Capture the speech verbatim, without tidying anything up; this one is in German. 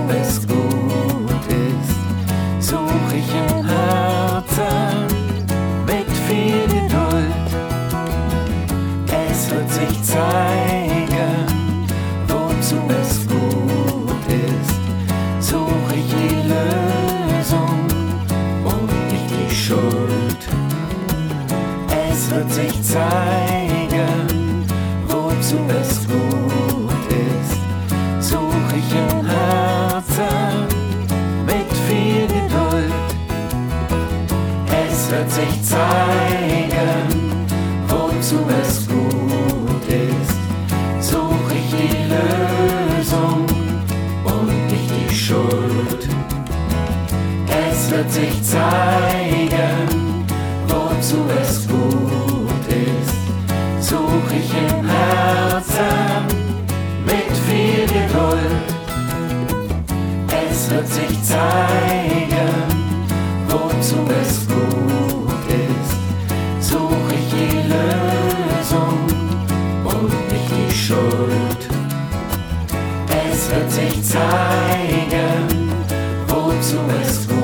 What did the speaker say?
es gut ist, such ich im Herzen mit viel Geduld. Es wird sich zeigen, wozu es gut ist, such ich die Lösung und nicht die Schuld. Es wird sich zeigen, wozu es gut ist, such ich im Herzen mit viel Geduld. Es wird sich zeigen, wozu es gut ist, such ich die Lösung und nicht die Schuld. Es wird sich zeigen, wozu es gut ist, such ich im Herzen mit viel Geduld. Es wird sich zeigen, wozu es gut ist, such ich die Lösung und nicht die Schuld. Es wird sich zeigen, wozu es gut ist.